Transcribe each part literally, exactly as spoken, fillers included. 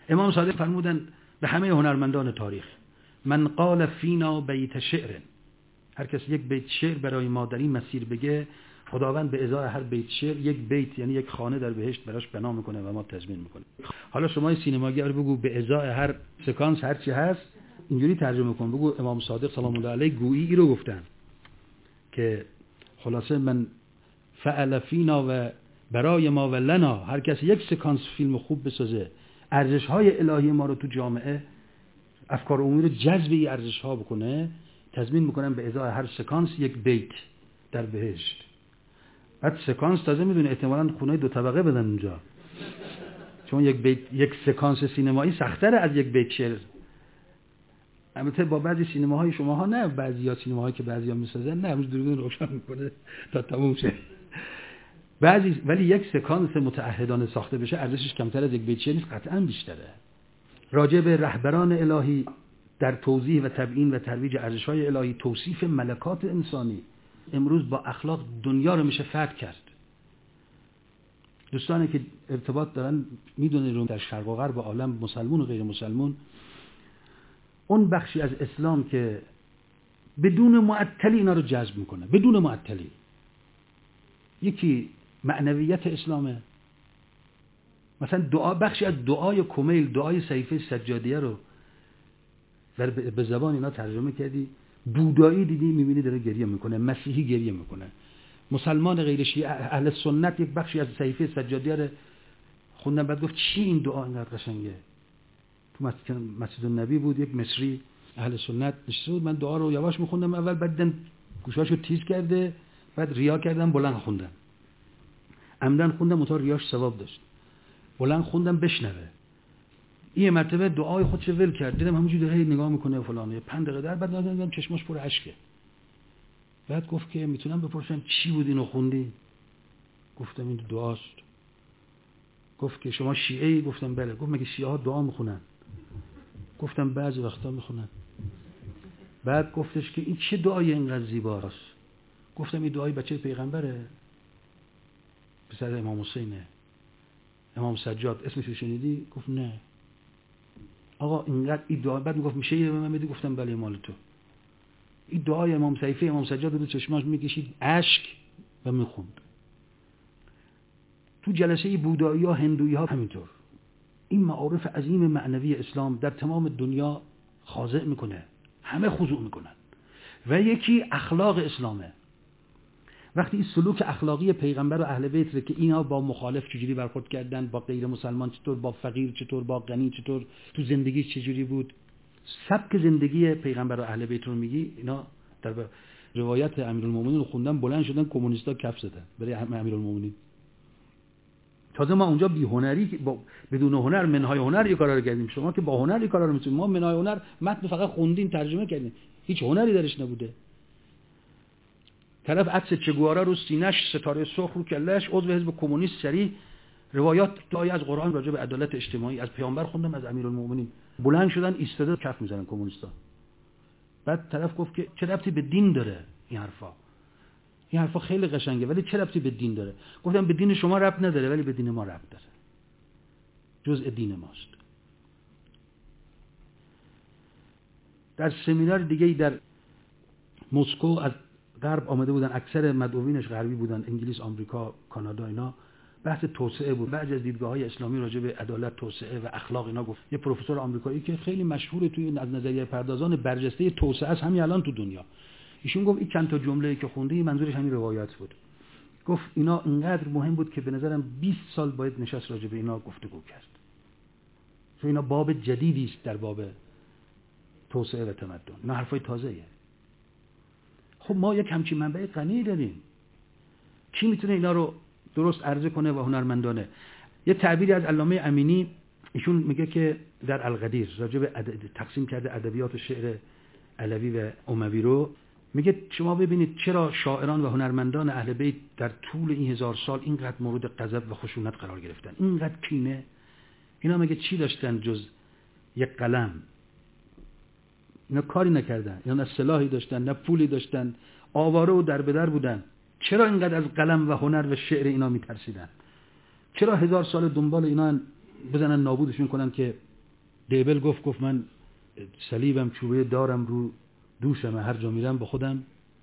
امام صادق فرمودن به همه هنرمندان تاریخ: من قال فینا بیت شعر، هر کس یک بیت شعر برای ما در این مسیر بگه، خداوند به ازای هر بیت شعر یک بیت، یعنی یک خانه در بهشت براش بنا میکنه و ما تضمین میکنه. حالا شما سینماگر بگو به ازای هر سکانس هر چی هست اینجوری ترجمه کن، بگو امام صادق سلام الله علیه گویی رو گفتن که خلاصه من فعل فینا و برای ما و لنا، هر کس یک سکانس فیلم خوب بسازه، ارزش های الهی ما رو تو جامعه، افکار عمومی رو جذب این ارزش ها بکنه، تضمین میکنم به ازای هر سکانس یک بیت در بهشت. بعد سکانس تازه میدونه احتمالاً خونه دو طبقه بدن اونجا، چون یک بیت، یک سکانس سینمایی سخت‌تره از یک بیت شعر. البته با بعضی سینماهای شماها نه، بعضیا سینماهایی که بعضیا میسازن نه، همون دوربین روشن میکنه تا تموم شه بعضی، ولی یک سکانس متعهدانه ساخته بشه ارزشش کمتر از یک بیت شعر نیست، قطعاً بیشتره. راجع به رهبران الهی در توضیح و تبیین و ترویج ارزش‌های الهی، توصیف ملکات انسانی، امروز با اخلاق دنیا رو میشه فتح کرد. دوستانی که ارتباط دارن میدونن رو در شرق و غرب عالم، مسلمون و غیر مسلمون، اون بخشی از اسلام که بدون معطلی اینا رو جذب میکنه، بدون معطلی، یکی معنویت اسلامه. مثلا دعا، بخشی از دعای کمیل، دعای صحیفه سجادیه رو در به زبان اینا ترجمه کردی، بودایی دیدی میبینی داره گریه میکنه، مسیحی گریه میکنه، مسلمان غیر شیعه اهل سنت یک بخشی از صحیفه سجادیه رو خوندن، بعد گفت چی این دعا اینقدر قشنگه. تو مسجد مسجد النبی بود، یک مصری اهل سنت نشسته بود، من دعا رو یواش میخوندم اول، بعد دیدم گوشاشو تیز کرده، بعد ریا کردم بلند خوندم، عمدن خوندم اونطور ریاش ثواب داشت، بلند خوندم بشنوه. این مرتبه دعای خودش ول کرد، دیدم همونجوری داره نگاه میکنه فلانه، پنج دقیقه در بعد دیدم چشماش پر اشکه. بعد گفت که میتونم بپرسم چی بود اینو خوندی؟ گفتم این دعاست. گفت که شما شیعه ای؟ گفتم بله. گفت مگه شیعه ها دعا میخونن؟ گفتم بعضی وقتا میخونن. بعد گفتش که این چه دعای اینقدر زیباست؟ گفتم این دعای بچه پیغمبره، پسر امام حسینه، امام سجاد، اسمش رو شنیدی؟ گفت نه. آقا اینقدر این دعا، بعد میگفت میشه یه به من بدی؟ گفتم بله مال تو. این دعای امام صحیفه امام سجاد رو چشماش میکشید اشک و میخوند. تو جلسه بودایی ها، هندویی ها همینطور. این معارف عظیم معنوی اسلام در تمام دنیا خاضع میکنه، همه خضوع میکنن. و یکی اخلاق اسلامه. وقتی این سلوک اخلاقی پیغمبر و اهل بیت که اینا با مخالف چجوری برخورد کردن، با غیر مسلمان چطور، با فقیر چطور، با غنی چطور، تو زندگی چجوری بود، سبک زندگی پیغمبر و اهل بیت رو میگی، اینا در روایت امیرالمومنین رو خوندن، بلند شدن کمونیستا کف زدن برای امیرالمومنین. تازه ما اونجا بی هنری، با بدون هنر، منهای هنر یه کارا رو کردیم. شما که با هنر یه کارا رو میتونید، ما منهای هنر متن فقط خوندیم ترجمه کردیم، هیچ هنری درش نبوده. طرف عکس چگوارا رو سینه‌اش، ستاره سرخ رو کله‌اش، عضو حزب کمونیست، سری روایات دعای از قرآن راجع به عدالت اجتماعی از پیامبر خوندم، از امیرالمومنین. بلند شدن ایستاده کف میزنن کمونیستا. بعد طرف گفت که چه ربطی به دین داره این حرفا؟ این حرفا خیلی قشنگه ولی چه ربطی به دین داره؟ گفتم به دین شما ربط نداره ولی به دین ما ربط داره، جزء دین ماست. در سمینار دیگه در مسکو از غرب آمده بودن، اکثر مدعوینش غربی بودن، انگلیس، آمریکا، کانادا، اینا. بحث توسعه بود، بعضی از دیدگاه‌های اسلامی راجع به عدالت، توسعه و اخلاق اینا گفت. یه پروفسور آمریکایی که خیلی مشهوره توی از نظریه پردازان برجسته توسعه است همین الان تو دنیا، ایشون گفت این چند تا جمله‌ای که خوندی منظورش همین روایات بود. گفت اینا اینقدر مهم بود که به نظرم بیست سال باید نشست راجع به اینا گفتگو کرد، چون اینا باب جدیدی است در باب توسعه و تمدن. اینا حرفای تازه‌ایه. خب ما یک همچین منبع غنی داریم، کی میتونه اینا رو درست عرضه کنه و هنرمندانه؟ یه تعبیری از علامه امینی، ایشون میگه که در القدیر راجع به تقسیم کرده ادبیات و شعر علوی و اموی رو، میگه شما ببینید چرا شاعران و هنرمندان اهل بیت در طول این هزار سال اینقدر مورد غضب و خشونت قرار گرفتن، اینقدر کینه. اینا میگه چی داشتن جز یک قلم؟ اینا کاری نکردن، اینا نه سلاحی داشتن نه پولی داشتن، آواره و دربدر بودن. چرا اینقدر از قلم و هنر و شعر اینا میترسیدن؟ چرا هزار سال دنبال اینا بزنن نابودشون کنن که دیبل گفت گفت من صلیبم چوبه دارم رو دوشم، هر جا میرم با خودم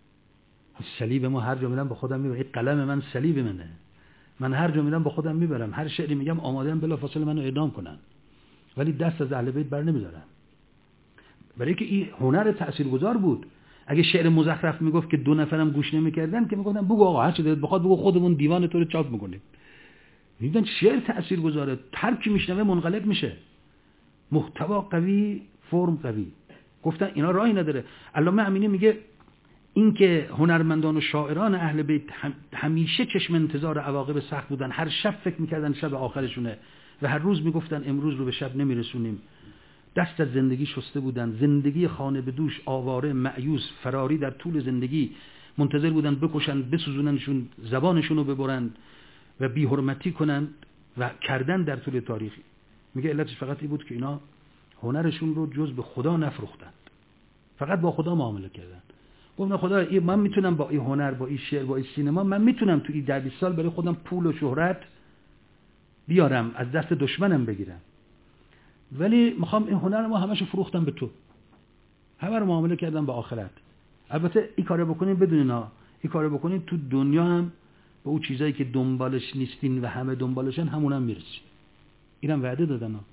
صلیب ما هر جا میرم با خودم میبرم. این قلم من صلیب منه، من هر جا میرم با خودم میبرم، هر شعری میگم آماده ام بلافاصله منو اعدام کنن، ولی دست از اهل بیت بر نمیدارم. برای که این هنر تاثیرگذار بود. اگه شعر مزخرف میگفت که دو نفرم گوش نمیکردن که میگفتن بگو آقا هر چی دلت بخواد بگو، خودمون دیوان تو رو چاپ میکنیم. میدونن شعر تاثیرگذاره، هر کی میشنوه منقلب میشه، محتوا قوی، فرم قوی. گفتن اینا راهی نداره. علامه امینی میگه این که هنرمندان و شاعران اهل بیت همیشه چشم انتظار عواقب سخت بودن، هر شب فکر میکردن شب آخرشونه و هر روز میگفتن امروز رو به شب نمیرسونیم، دست از زندگی شسته بودن، زندگی خانه به دوش، آواره، مأیوس، فراری در طول زندگی، منتظر بودن بکشن، بسوزوننشون، زبانشون رو ببرن و بی حرمتی کنن و کردن در طول تاریخی. میگه علتش فقط این بود که اینا هنرشون رو جز به خدا نفروختند، فقط با خدا معامله کردن. گفتن خدا من میتونم با این هنر، با این شعر، با این سینما، من میتونم تو این ده بیست سال برای خودم پول و شهرت بیارم، از دست دشمنم بگیرم، ولی میخوام این هنر ما همشو فروختم به تو، همه رو معامله کردم به آخرت. البته این کارو بکنین بدونین ها، این کارو بکنین تو دنیا هم به اون چیزایی که دنبالش نیستین و همه دنبالشن همون هم میرسین. اینم وعده دادن ها.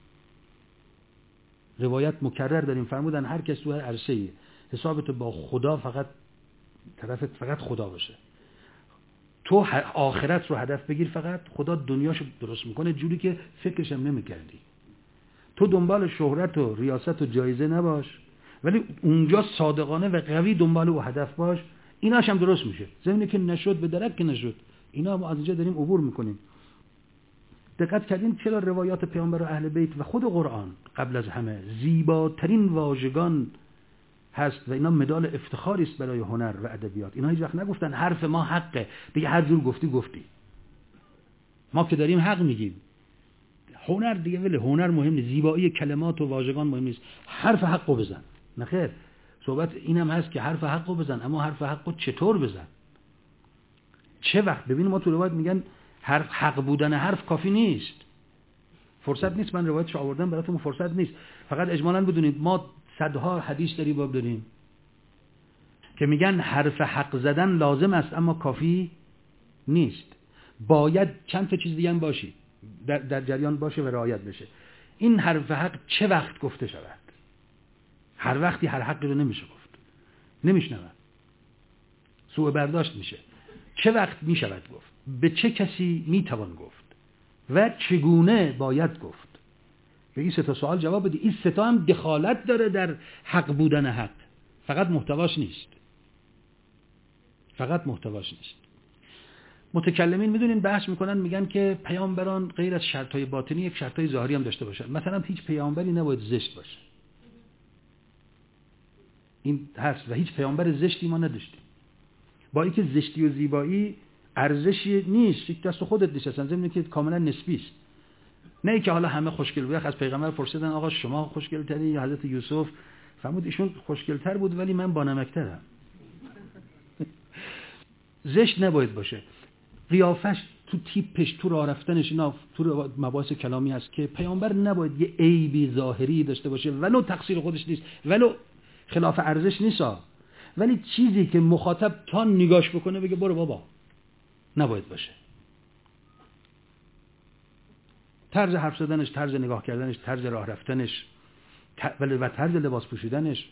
روایت مکرر داریم فرمودن هر کس تو هر عرصه‌ای حسابت با خدا فقط طرفت فقط خدا باشه، تو آخرت رو هدف بگیر، فقط خدا دنیاشو درست میکنه جوری که فکرش هم نمیکردی. تو دنبال شهرت و ریاست و جایزه نباش، ولی اونجا صادقانه و قوی دنبال او هدف باش، ایناش هم درست میشه. زمینی که نشد به درک که نشد، اینا ما از اینجا داریم عبور میکنیم. دقت کردین چرا روایات پیامبر و اهل بیت و خود قرآن قبل از همه زیباترین واژگان هست و اینا مدال افتخاری است برای هنر و ادبیات. اینا هیچ وقت نگفتن حرف ما حقه، دیگه هر جور گفتی گفتی، ما که داریم حق میگیم. هنر دیگه ولی هنر مهم نیست، زیبایی کلمات و واژگان مهم نیست، حرف حقو بزن. نه خیر، صحبت اینم هست که حرف حقو بزن، اما حرف حقو چطور بزن، چه وقت. ببین ما تو روایت میگن حرف حق بودن حرف کافی نیست، فرصت نیست من روایتش آوردم براتون، فرصت نیست. فقط اجمالاً بدونید ما صدها حدیث داریم باب داریم که میگن حرف حق زدن لازم است اما کافی نیست، باید چند تا چیز دیگه هم باشی در, در جریان باشه و رعایت بشه. این حرف حق چه وقت گفته شود؟ هر وقتی هر حقی رو نمیشه گفت، نمیشنود، سوء برداشت میشه. چه وقت میشود گفت؟ به چه کسی میتوان گفت و چگونه باید گفت؟ به این سه تا سوال جواب بدی. این سه تا هم دخالت داره در حق بودن حق، فقط محتواش نیست، فقط محتواش نیست. متکلمین میدونین بحث میکنن، میگن که پیامبران غیر از شرطهای باطنی یک شرطهای ظاهری هم داشته باشن. مثلا هیچ پیامبری نباید زشت باشه، این هست و هیچ پیامبر زشتی ما نداشتیم. با اینکه زشتی و زیبایی ارزشی نیست، یک دست خودت نیست، اصلا زمینه که کاملا نسبی است. نه ای که حالا همه خوشگل بودن، از پیغمبر پرسیدن آقا شما خوشگل‌تری یا حضرت یوسف؟ فرمود ایشون خوشگل‌تر بود ولی من با نمک‌ترم. زشت نباید باشه. قیافش، تو تیپش، تو راه رفتنش، اینا تو مباحث کلامی هست که پیامبر نباید یه عیبی ظاهری داشته باشه، ولو تقصیر خودش نیست، ولو خلاف ارزش نیست، ولی چیزی که مخاطب تا نگاش بکنه بگه برو بابا، نباید باشه. طرز حرف زدنش، طرز نگاه کردنش، طرز راه رفتنش و طرز لباس پوشیدنش.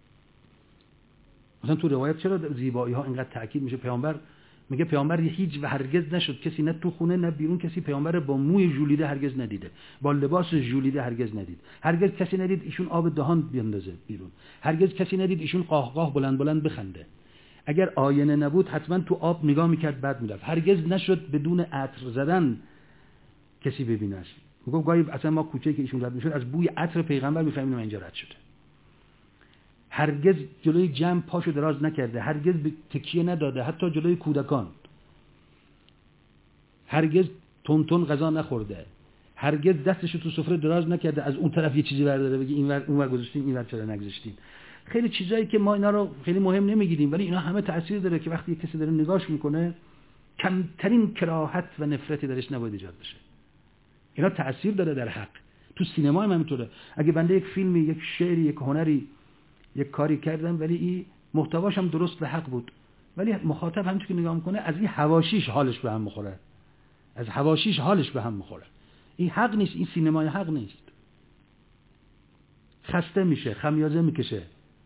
مثلا تو روایت چرا زیبایی ها اینقدر تاکید میشه؟ پیامبر میگه پیامبر هیچ و هرگز نشد کسی، نه تو خونه نه بیرون، کسی پیامبر با موی ژولیده هرگز ندیده، با لباس ژولیده هرگز ندید. هرگز کسی ندید ایشون آب دهان بیندازه بیرون، هرگز کسی ندید ایشون قاهقاه بلند بلند بخنده. اگر آینه نبود حتما تو آب نگاه میکرد بعد میرفت. هرگز نشد بدون عطر زدن کسی ببینش. میگه گاهی اصلا ما کوچه که ایشون رد میشد از بوی عطر پیغمبر میفهمیم اینجا رد شده. هرگز جلوی جمع پاشو دراز نکرده، هرگز به تکیه نداده، حتی جلوی کودکان. هرگز تون تون غذا نخورده، هرگز دستشو تو سفره دراز نکرده از اون طرف یه چیزی برداره بگی اینور اونور گذاشتین، اینور چرا نگذاشتین. خیلی چیزایی که ما اینا رو خیلی مهم نمیگیریم، ولی اینا همه تأثیر داره که وقتی کسی داره نگاش میکنه کمترین کراهت و نفرتی درش نباید ایجاد بشه. اینا تأثیر داره در حق. تو سینما هم همینطوره. اگه بنده یک فیلمی، یک شعری، یک هنری، یک کاری کردم ولی این محتواش هم درست به حق بود، ولی مخاطب همونطور که نگاه میکنه از این حواشیش حالش به هم میخوره، از حواشیش حالش به هم میخوره. این حق نیست، این سینمای حق نیست. خسته میشه، خمیازه میکشه.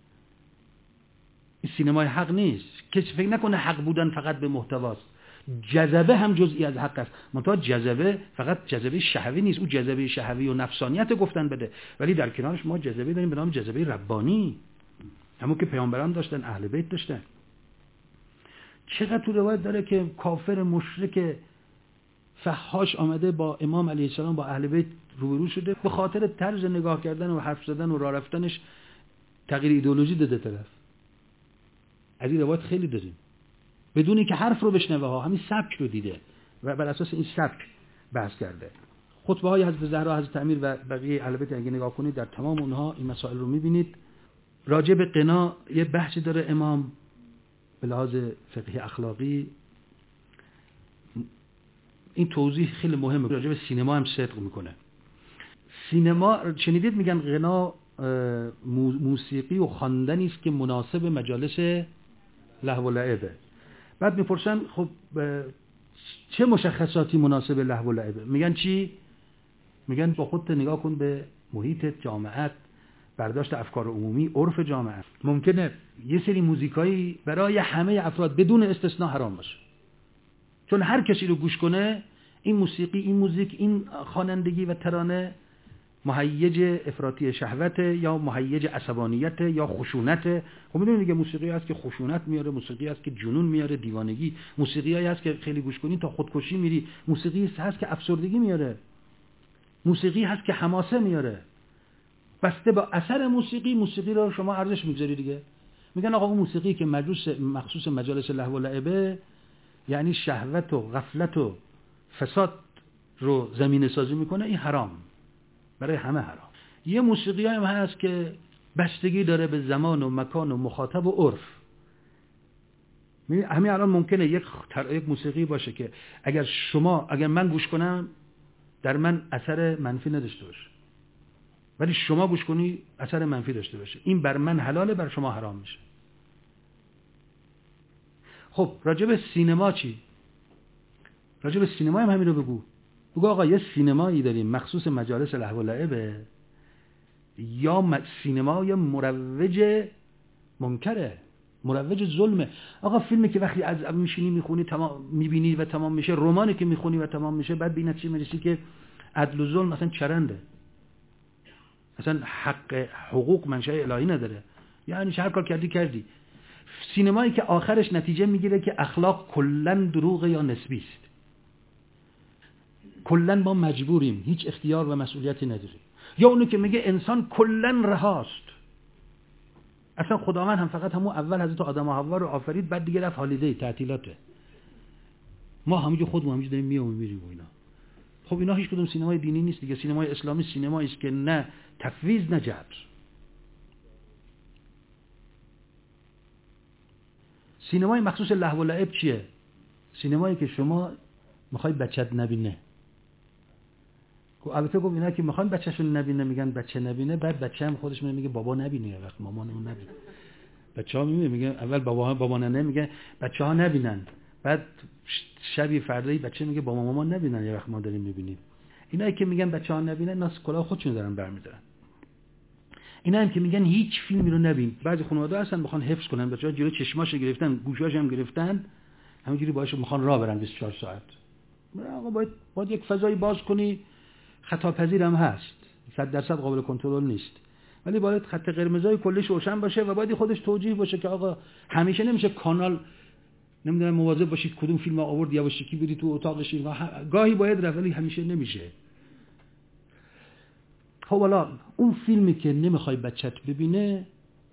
این سینمای حق نیست. کسی فکر نکنه حق بودن فقط به محتواست. جذبه هم جزئی از حق است. منتها جذبه فقط جذبه شهوی نیست، او جذبه شهوی و نفسانیت گفتن بده، ولی در کنارش ما جذبه داریم به نام جذبه ربانی، همون که پیامبران داشتن، اهل بیت داشتن. چقدر تو روایت داره که کافر مشرک فحاش آمده با امام علیه السلام با اهل بیت روبرو شده، به خاطر طرز نگاه کردن و حرف زدن و راه رفتنش تغییر ایدئولوژی داده طرف. از این روایت خیلی داریم، بدونی که حرف رو بشنوه ها، همین سبک رو دیده و بر اساس این سبک بحث کرده. خطبه های حضرت زهرا، حضرت امیر و بقیه اهل بیت اگه نگاه کنید در تمام اونها این مسائل رو میبینید. راجع به غنا یه بحثی داره امام به لحاظ فقهی اخلاقی، این توضیح خیلی مهمه. راجع به سینما هم صدق میکنه. سینما شنیدید میگن غنا موسیقی و خواندنی است که مناسب مجالس لهو و لعبه. بعد میپرسن خب چه مشخصاتی مناسب لهو و لعبه؟ میگن چی؟ میگن با خودت نگاه کن به محیط جامعت، برداشت افکار عمومی، عرف جامعه. ممکنه یه سری موزیکایی برای همه افراد بدون استثناء حرام باشه، چون هر کسی رو گوش کنه این موسیقی، این موزیک، این خوانندگی و ترانه مهیج افراطی شهوت یا مهیج عصبانیت یا خشونت. خب میدونید دیگه موسیقی هست که خشونت میاره، موسیقی هست که جنون میاره، دیوانگی، موسیقی هست که خیلی گوش کنین تا خودکشی میری، موسیقی هست که افسردگی میاره، موسیقی هست که حماسه میاره. بسته با اثر موسیقی، موسیقی رو شما ارزش میذاری دیگه. میگن آقا اون موسیقی که مجلس مخصوص مجالس لهو و لعبه، یعنی شهوت و غفلت و فساد رو زمینه سازی میکنه، این حرام، برای همه حرام. یه موسیقی هم هست که بستگی داره به زمان و مکان و مخاطب و عرف. همین الان ممکنه یک یک موسیقی باشه که اگر شما اگر من گوش کنم در من اثر منفی نداشته باشه، ولی شما گوش کنی اثر منفی داشته باشه، این بر من حلاله، بر شما حرام میشه. خب راجع به سینما چی؟ راجع به سینما هم همین رو بگو. بگو آقا یه سینمایی داریم مخصوص مجالس لهو و لعبه، یا سینمای مروج منکره، مروج ظلمه. آقا فیلمی که وقتی از میشینی میخونی تمام میبینی و تمام میشه، رمانی که میخونی و تمام میشه، بعد به نتیجه میرسی که عدل و ظلم مثلا چرنده، مثلا حق حقوق منشأ الهی نداره، یعنی هر کار کردی کردی. سینمایی که آخرش نتیجه میگیره که اخلاق کلا دروغ یا نسبی است، کلا ما مجبوریم، هیچ اختیار و مسئولیتی نداریم، یا اونی که میگه انسان کلا رهاست، اصلا خداوند هم فقط همون اول حضرت آدم و حوا رو آفرید، بعد دیگه رفت هالیدی، تعطیلاته، ما همینجور خودمون همینجور داریم میام و میریم و اینا. خب اینا هیچ کدوم سینمای دینی نیست دیگه. سینمای اسلامی سینمایی است که نه تفویض نه جبر. سینمای مخصوص لهو و لعب چیه؟ سینمایی که شما میخوای بچت نبینه. البته گفت اینا که میخوان بچه‌شون نبینه میگن بچه نبینه، بعد بچه هم خودش میگه بابا نبینه، وقت مامانمون نبینه. بچه‌ها میگن میگن اول بابا بابا ننه میگه بچه‌ها نبینن، بعد شبی فردایی بچه میگه بابا مامان نبینن، یه وقت ما داریم میبینیم. اینایی که میگن بچه‌ها نبینن ناس کلاه خودشون دارن برمی‌دارن. اینا هم که میگن هیچ فیلمی رو نبین، بعضی خانواده هستن میخوان حفظ کنن بچه‌ها، جلوی چشماشو گرفتن، گوشاش هم گرفتن، همینجوری باهاش میخوان راه برن بیست و چهار ساعت. آقا باید باید یک فضایی باز کنی، خطاپذیر هم هست، صد درصد قابل کنترل نیست، ولی باید خط قرمزای کلیش روشن باشه و باید خودش توجیه باشه که آقا همیشه نمیشه کانال نمیدونم مواظب باشید کدوم فیلم آورد یا باشی کی بری تو اتاقش، گاهی باید رفت ولی همیشه نمیشه. خب حالا اون فیلمی که نمیخوای بچت ببینه،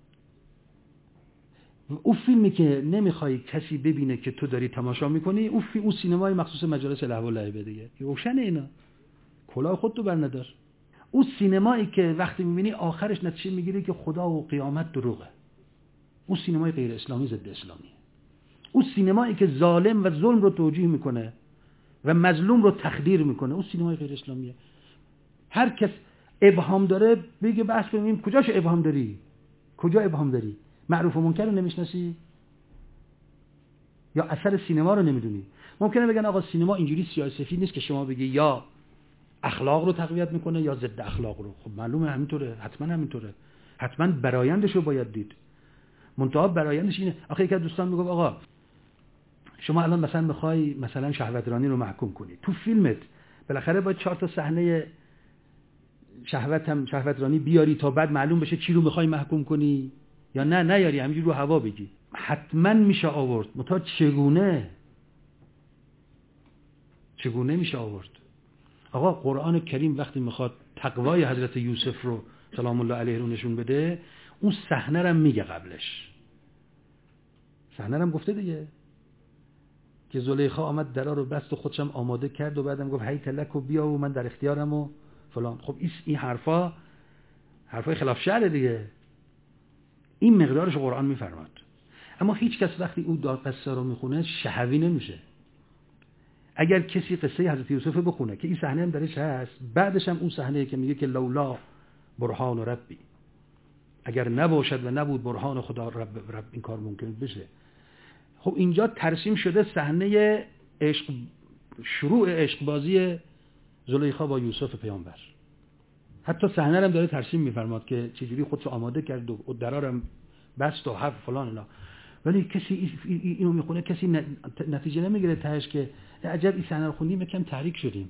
اون فیلمی که نمیخوای کسی ببینه که تو داری تماشا میکنی، اون فی... اون سینمای مخصوص مجالس لهو و لعب دیگه، روشنه اینا، کلاه خودت رو برندار. اون سینمایی که وقتی میبینی آخرش نتیجه میگیری که خدا و قیامت دروغه، اون سینمای غیر اسلامی، ضد اسلامیه. اون سینمایی که ظالم و ظلم رو توجیه میکنه و مظلوم رو تخدیر میکنه، اون سینمای غیر اسلامیه. هر کس ابهام داره بگه بحث کنیم کجاش ابهام داری؟ کجا ابهام داری؟ معروف و منکر رو نمیشناسی؟ یا اثر سینما رو نمیدونی؟ ممکنه بگن آقا سینما اینجوری سیاه سفید نیست که شما بگی یا اخلاق رو تقویت میکنه یا ضد اخلاق رو. خب معلومه همینطوره، حتما همینطوره، حتما برآیندش رو باید دید. منتها برآیندش اینه. آخه یک از دوستان میگه آقا شما الان مثلا میخوای مثلا شهوترانی رو محکوم کنی، تو فیلمت بالاخره باید چهار تا صحنه شهوت هم شهوترانی بیاری تا بعد معلوم بشه چی رو میخوای محکوم کنی، یا نه نیاری همینجوری رو هوا بگی. حتما میشه آورد، منتها چگونه چگونه میشه آورد؟ آقا قرآن کریم وقتی میخواد تقوای حضرت یوسف رو سلام الله علیه رو نشون بده، اون صحنه رو میگه قبلش. صحنه رو گفته دیگه که زلیخا آمد درا رو بست و خودشم آماده کرد و بعدم گفت هی تلک و بیا و من در اختیارم و فلان. خب این حرفا حرفای خلاف شرع دیگه. این مقدارش قرآن میفرماد. اما هیچ کس وقتی او دار قصه رو میخونه شهوی نمیشه. اگر کسی قصه حضرت یوسف بخونه که این صحنه هم درش هست، بعدش هم اون صحنه که میگه که لولا برهان ربی، اگر نباشد و نبود برهان خدا رب, رب این کار ممکن بشه. خب اینجا ترسیم شده صحنه عشق، شروع عشق بازی زلیخا با یوسف پیامبر. حتی صحنه هم داره ترسیم میفرماد که چجوری خودش آماده کرد و درارم بست و حرف فلان اینا. ولی کسی اینو میخونه کسی نتیجه نمیگیره تهش که عجب این صحنه رو خوندیم یکم تحریک شدیم.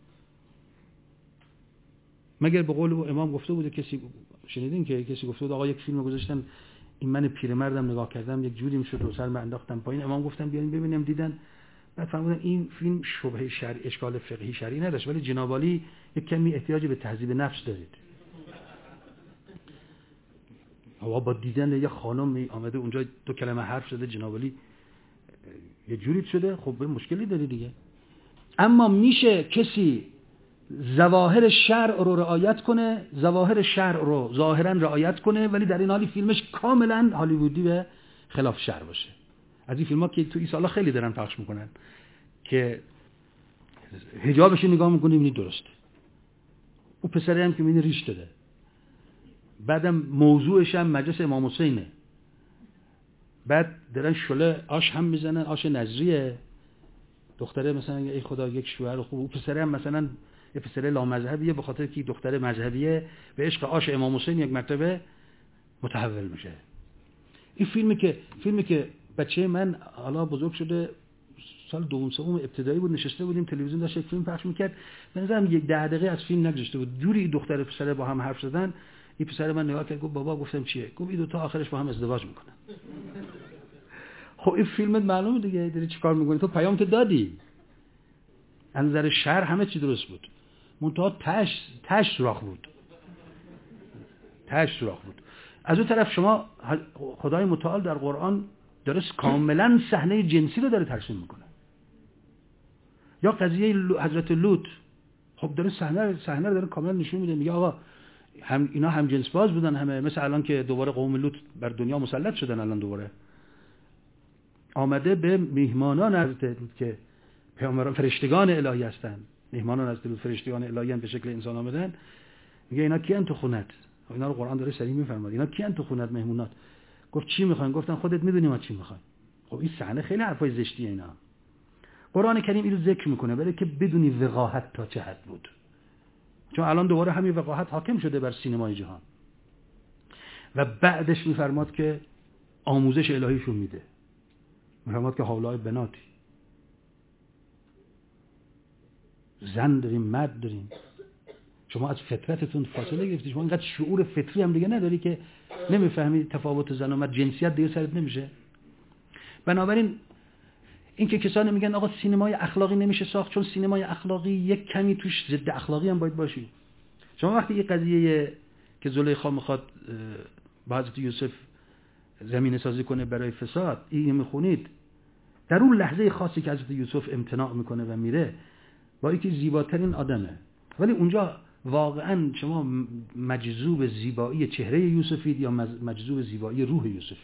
مگر به قول امام گفته بوده، کسی شنیدین که کسی گفته بود آقا یک فیلم گذاشتن این من پیرمردم نگاه کردم یک جوری میشد و سرم انداختم پایین. امام گفتم بیاین ببینیم، دیدن بعد فهمیدن این فیلم شبهه شرعی اشکال فقهی شرعی نداشت، ولی جناب عالی یک کمی احتیاج به تهذیب نفس دارید. هوا با دیدن یه خانم آمده اونجا دو کلمه حرف زده جناب عالی یه جوری شده، خب به مشکلی داری دیگه. اما میشه کسی ظواهر شرع رو رعایت کنه، ظواهر شرع رو ظاهرا رعایت کنه، ولی در این حالی فیلمش کاملا هالیوودی به خلاف شرع باشه. از این فیلم‌ها که تو این سالا خیلی دارن پخش میکنن که حجابش نگاه میکنی میبینی درسته، اون پسری هم که میبینی ریش داده، بعدم موضوعش هم مجلس امام حسینه، بعد دارن شله آش هم میزنن، آش نظریه، دختره مثلا ای خدا یک شوهر خوب، اون پسری هم مثلا یه پسر لامذهبیه به خاطر که دختر مذهبیه به عشق آش امام حسین یک مرتبه متحول میشه. این فیلمی که فیلمی که بچه من حالا بزرگ شده سال دوم سوم ابتدایی بود، نشسته بودیم تلویزیون داشت یک فیلم پخش میکرد، به نظرم یک ده دقیقه از فیلم نگذشته بود، جوری دختر پسر با هم حرف زدن. این پسر من نگاه کرد گفت بابا، گفتم چیه؟ گفت این دو تا آخرش با هم ازدواج میکنن. خب این فیلمت معلومه دیگه داری چیکار میکنی، تو پیام که دادی. از نظر شرع همه چی درست بود، منتها تاش تاش سوراخ بود، تاش سوراخ بود. از اون طرف شما خدای متعال در قرآن داره کاملا صحنه جنسی رو داره ترسیم میکنه. یا قضیه حضرت لوط، خب داره صحنه صحنه رو داره کاملا نشون میده، میگه آقا هم اینا هم جنس باز بودن همه، مثل الان که دوباره قوم لوط بر دنیا مسلط شدن، الان دوباره آمده به میهمانان حضرت لوط که پیامبران فرشتگان الهی هستن، میهمانان حضرت لوط فرشتگان الهی به شکل انسان آمدن، میگه اینا کیان تو خونت؟ اینا رو قرآن داره صریح میفرماد، اینا کیان تو خونت مهمونات؟ گفت چی میخواین؟ گفتن خودت میدونی ما چی میخوایم. خب این صحنه خیلی حرفای زشتیه اینا. قرآن کریم اینو ذکر میکنه برای که بدونی وقاحت تا چه حد بود، چون الان دوباره همین وقاحت حاکم شده بر سینمای جهان. و بعدش میفرماد که آموزش الهیشون میده، میفرماد که حولای بناتی، زن داریم مرد داریم، شما از فطرتتون فاصله گرفتی، شما اینقدر شعور فطری هم دیگه نداری که نمیفهمی تفاوت زن و مرد، جنسیت دیگه سرت نمیشه. بنابراین این که کسانی میگن آقا سینمای اخلاقی نمیشه ساخت چون سینمای اخلاقی یک کمی توش ضد اخلاقی هم باید باشی. شما وقتی یه قضیه که زلیخا میخواد با حضرت یوسف زمینه سازی کنه برای فساد، این میخونید در اون لحظه خاصی که حضرت یوسف امتناع میکنه و میره، با اینکه زیباترین آدمه، ولی اونجا واقعا شما مجذوب زیبایی چهره یوسفید یا مجذوب زیبایی روح یوسفید؟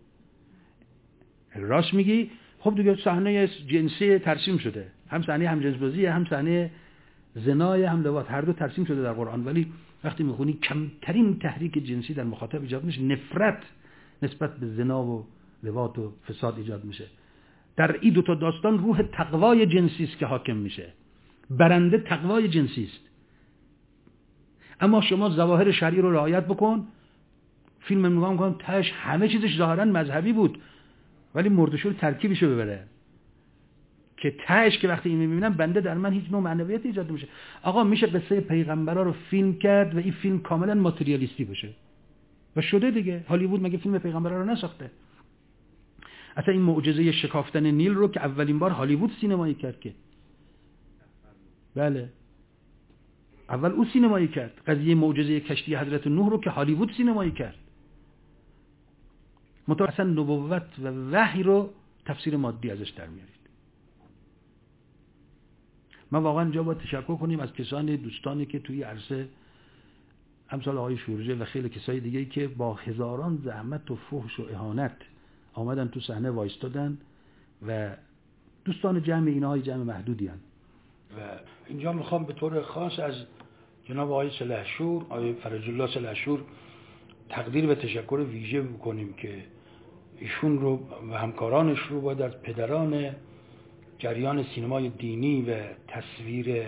راست میگی. خب دیگه صحنه جنسی ترسیم شده، هم صحنه هم جنس بازی، هم صحنه زنای، هم لواط، هر دو ترسیم شده در قرآن، ولی وقتی میخونی کمترین تحریک جنسی در مخاطب ایجاد میشه، نفرت نسبت به زنا و لواط و فساد ایجاد میشه. در این دو تا داستان روح تقوای جنسی است که حاکم میشه، برنده تقوای جنسی است. اما شما ظواهر شرعی رو رعایت بکن، فیلم نگاه میکنم تاش همه چیزش ظاهرا مذهبی بود ولی مردشور ترکیبشو ببره که تاش که وقتی این میبینم بنده در من هیچ نوع معنویت ایجاد نمیشه. آقا میشه قصه پیغمبرا رو فیلم کرد و این فیلم کاملا ماتریالیستی باشه و شده دیگه. هالیوود مگه فیلم پیغمبرا رو نساخته؟ اصلا این معجزه شکافتن نیل رو که اولین بار هالیوود سینمایی کرد که بله اول او سینمایی کرد. قضیه معجزه کشتی حضرت نوح رو که هالیوود سینمایی کرد. متأ اصلا نبوت و وحی رو تفسیر مادی ازش در میارید. من واقعا اینجا باید تشکر کنیم از کسانی دوستانی که توی عرصه امثال آقای شورجه و خیلی کسای دیگه‌ای که با هزاران زحمت و فحش و اهانت آمدن تو صحنه وایستادن و دوستان جمع اینهای جمع محدودی هستند. و اینجا میخوام به طور خاص از جناب آقای سلحشور، آقای فرج الله سلحشور تقدیر و تشکر ویژه بکنیم که ایشون رو و همکارانش رو باید از پدران جریان سینمای دینی و تصویر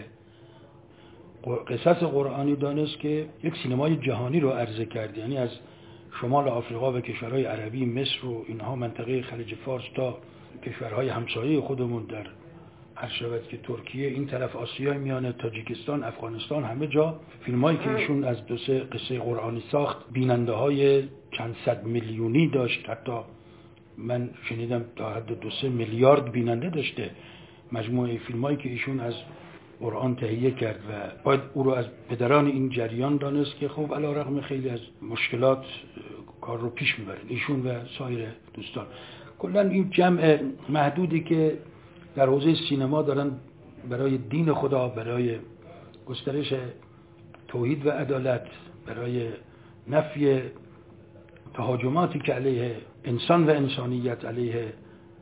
قصص قرآنی دانست که یک سینمای جهانی رو عرضه کرد. یعنی از شمال آفریقا و کشورهای عربی، مصر و اینها، منطقه خلیج فارس تا کشورهای همسایه خودمون در هر شود که ترکیه، این طرف آسیای میانه، تاجیکستان، افغانستان، همه جا فیلمایی که ایشون از دو سه قصه قرآنی ساخت بیننده های چند صد میلیونی داشت. حتی من شنیدم تا حد دو سه میلیارد بیننده داشته مجموعه فیلمایی که ایشون از قرآن تهیه کرد و باید او رو از پدران این جریان دانست که خب علی رغم خیلی از مشکلات کار رو پیش میبرن ایشون و سایر دوستان. کلا این جمع محدودی که در حوزه سینما دارن برای دین خدا، برای گسترش توحید و عدالت، برای نفی تهاجماتی که علیه انسان و انسانیت، علیه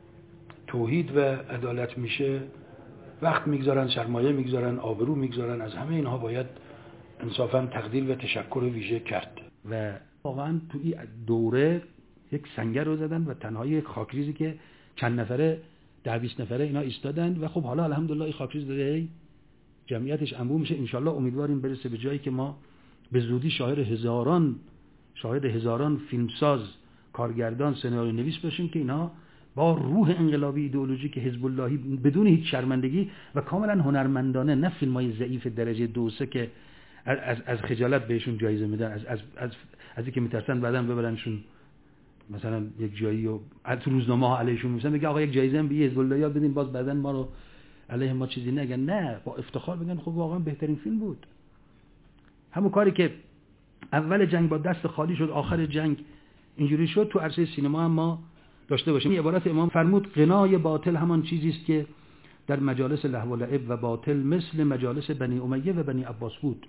توحید و عدالت میشه، وقت میگذارن، سرمایه میگذارن، آبرو میگذارن. از همه اینها باید انصافا تقدیر و تشکر ویژه کرد. و واقعا تو این دوره یک سنگر رو زدن و تنهایی یک خاکریزی که چند نفره ده بیست نفره اینا ایستادن و خب حالا الحمدلله این خاکریز داره جمعیتش انبوه میشه. انشالله امیدواریم برسه به جایی که ما به زودی شاهد هزاران شاهد هزاران فیلمساز، کارگردان، سناریو نویس باشیم که اینا با روح انقلابی ایدئولوژی که حزب اللهی بدون هیچ شرمندگی و کاملا هنرمندانه، نه فیلمای ضعیف درجه دو سه که از از خجالت بهشون جایزه میدن، از از از از اینکه میترسن بعداً ببرنشون مثلا یک جایی و تو روزنامه ها علیشون میگن میگه آقا یک جایزه هم به حزب اللهی بدین باز بعداً ما رو علیه ما چیزی نگن. نه، با افتخار بگن خب واقعا بهترین فیلم بود. همون کاری که اول جنگ با دست خالی شد، آخر جنگ اینجوری شد، تو عرصه سینما هم ما داشته باشیم. این عبارت امام فرمود غنای باطل همان چیزی است که در مجالس لهو و لعب و باطل مثل مجالس بنی امیه و بنی عباس بود.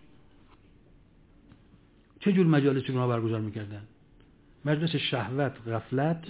چه جور مجالسی اونها برگزار میکردن؟ مجلس شهوت، غفلت،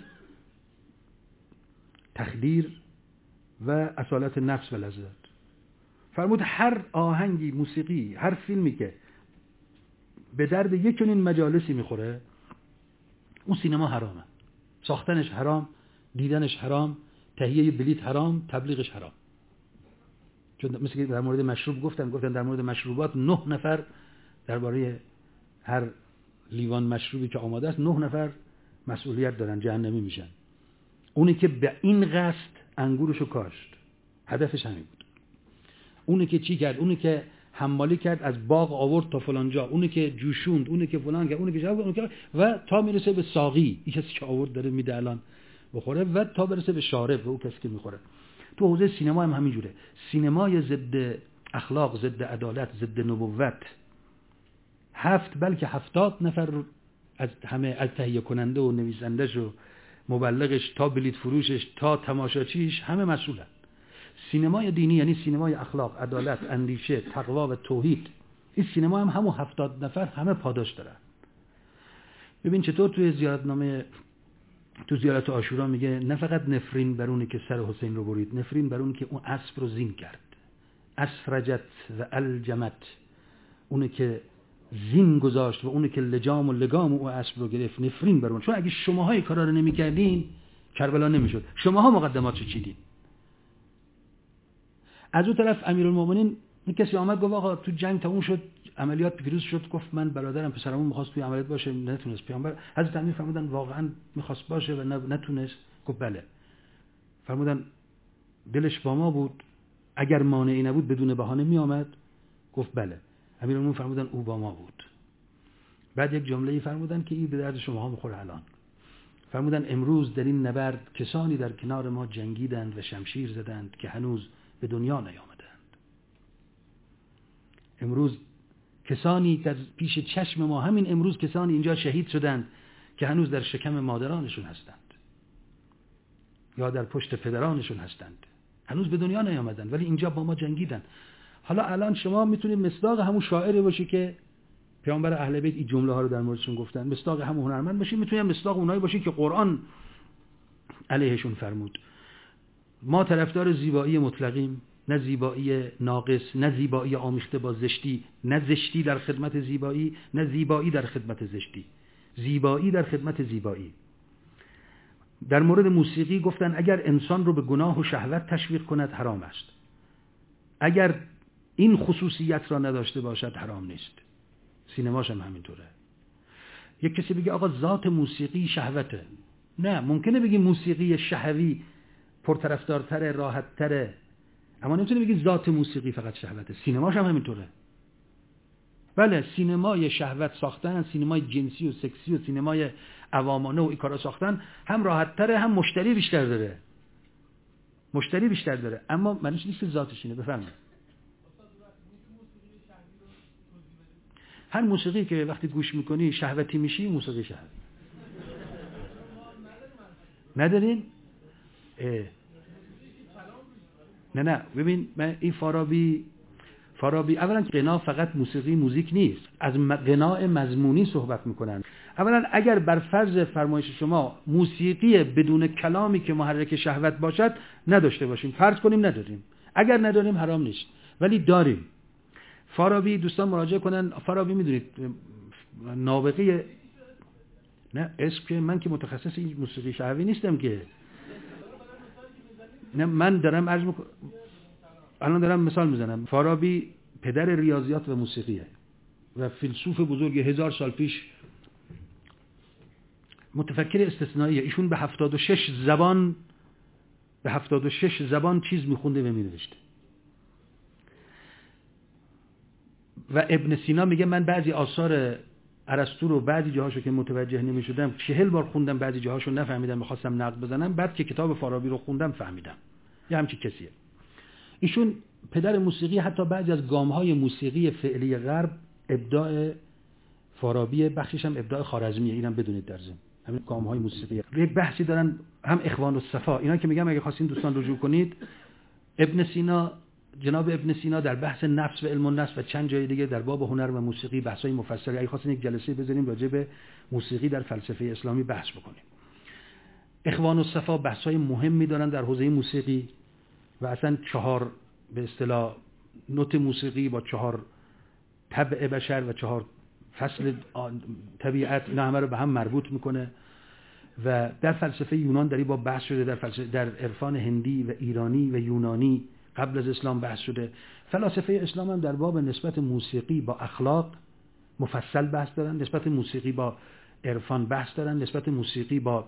تخدیر و اصالت نفس و لذت. فرمود هر آهنگی، موسیقی، هر فیلمی که به درد یک چنین مجالسی میخوره اون سینما حرامه. ساختنش حرام، دیدنش حرام، تهیه بلیط حرام، تبلیغش حرام. چون مثل که در مورد مشروب گفتن گفتن در مورد مشروبات نه نفر درباره هر لیوان مشروبی که آماده است نه نفر مسئولیت دارن، جهنمی میشن. اونی که به این قصد انگورشو کاشت هدفش همین بود. اونی که چی کرد؟ اونی که حمالی کرد از باغ آورد تا فلان جا، اونی که جوشوند، اونی که فلان کرد، اونی که جواب، اونی که و تا میرسه به ساقی، این کسی که آورد داره میده الان بخوره، و تا برسه به شارب و اون کسی که میخوره. تو حوزه سینما هم همین جوره. سینمای ضد اخلاق، ضد عدالت، ضد نبوت، هفت بلکه هفتاد نفر از همه، از تهیه کننده و نویسندش و مبلغش تا بلیط فروشش تا تماشاچیش، همه مسئولن. سینمای دینی یعنی سینمای اخلاق، عدالت، اندیشه، تقوا و توحید. این سینما هم همون هفتاد نفر همه پاداش دارن. ببین چطور توی زیارتنامه، تو زیارت عاشورا میگه نه فقط نفرین بر اونی که سر حسین رو برید، نفرین بر اونی که اون اسب رو زین کرد. اسفرجت و الجمت، اونی که زین گذاشت و اونی که لجام و لگام او اسب رو گرفت نفرین بر اون. چون اگه شماها این کارا رو نمی‌کردین کربلا نمی‌شد. شماها مقدمات رو چیدین. از اون طرف امیرالمومنین کسی آمد گفت آقا تو جنگ تموم شد، عملیات پیروز شد، گفت من برادرم پسرمون می‌خواست توی عملیات باشه نتونست. پیامبر حضرت امیر فرمودن واقعا می‌خواست باشه و نتونست؟ گفت بله. فرمودن دلش با ما بود، اگر مانعی نبود بدون بهانه میآمد؟ گفت بله. امیرالمومنین فرمودن او با ما بود. بعد یک جمله‌ای فرمودن که این به درد شماها می‌خوره الان. فرمودن امروز در این نبرد کسانی در کنار ما جنگیدند و شمشیر زدند که هنوز به دنیا نیامدند. امروز کسانی در پیش چشم ما، همین امروز کسانی اینجا شهید شدند که هنوز در شکم مادرانشون هستند یا در پشت پدرانشون هستند، هنوز به دنیا نیامدند ولی اینجا با ما جنگیدند. حالا الان شما میتونید مصداق همون شاعری باشی که پیامبر اهل بیت این جمله ها رو در موردشون گفتن، مصداق همون هنرمند باشی، میتونید مصداق اونایی باشی که قرآن علیهشون فرمود. ما طرفدار زیبایی مطلقیم، نه زیبایی ناقص، نه زیبایی آمیخته با زشتی، نه زشتی در خدمت زیبایی، نه زیبایی در خدمت زشتی، زیبایی در خدمت زیبایی. در مورد موسیقی گفتن اگر انسان رو به گناه و شهوت تشویق کند حرام است، اگر این خصوصیت را نداشته باشد حرام نیست. سینماش هم همینطوره. یک کسی بگه آقا ذات موسیقی شهوته، نه، ممکنه بگی موسیقی شهوی پرطرفدارتره، راحت‌تره، اما نمیتونه بگی ذات موسیقی فقط شهوته. سینماش هم همینطوره. بله، سینمای شهوت ساختن، سینمای جنسی و سکسی و سینمای عوامانه و این کارا ساختن هم راحت‌تره، هم مشتری بیشتر داره. مشتری بیشتر داره، اما معنیش نیست که ذاتش اینه. بفرمایید. هر موسیقی که وقتی گوش میکنی شهوتی میشی موسیقی شهوتی. ندارین؟ اه. نه نه ببین، من این فارابی فارابی اولا غنا فقط موسیقی موزیک نیست، از غناء مضمونی صحبت میکنن. اولا اگر بر فرض فرمایش شما موسیقی بدون کلامی که محرک شهوت باشد نداشته باشیم، فرض کنیم نداریم، اگر نداریم حرام نیست، ولی داریم. فارابی، دوستان مراجعه کنن، فارابی میدونید نابغه، نه اسم که من که متخصص این موسیقی شهوی نیستم که، نه من دارم عرض میکنم، الان دارم مثال میزنم. فارابی پدر ریاضیات و موسیقیه و فیلسوف بزرگ هزار سال پیش، متفکر استثنائیه. ایشون به هفتاد و شش زبان به هفتاد و شش زبان چیز میخونده و مینوشته. و ابن سینا میگه من بعضی آثار ارسطو رو بعضی جاهاشو که متوجه نمیشدم چهل بار خوندم، بعضی جاهاشو نفهمیدم، میخواستم نقد بزنم، بعد که کتاب فارابی رو خوندم فهمیدم. یه همچی کسیه. ایشون پدر موسیقی، حتی بعضی از گام‌های موسیقی فعلی غرب ابداع فارابی، بخشش هم ابداع خوارزمیه، اینم بدونید در ضمن. همین گام‌های موسیقی. یک بحثی دارن هم اخوان الصفا، اینا که میگم اگه خواستین دوستان رجوع کنید، ابن سینا، جناب ابن سینا در بحث نفس و علم النفس و چند جای دیگه در باب هنر و موسیقی بحث‌های مفصلی، اگه خواستین یک جلسه بذاریم راجع به موسیقی در فلسفه اسلامی بحث بکنیم. اخوان الصفا بحث‌های مهمی دارن در حوزه موسیقی و اصلا چهار به اصطلاح نوت موسیقی با چهار طبع بشر و چهار فصل طبیعت، اینا همه رو به هم مربوط میکنه. و در فلسفه یونان در این باب بحث شده، در فلسفه در عرفان هندی و ایرانی و یونانی قبل از اسلام بحث شده. فلاسفه اسلام هم در باب نسبت موسیقی با اخلاق مفصل بحث دارن، نسبت موسیقی با عرفان بحث دارن، نسبت موسیقی با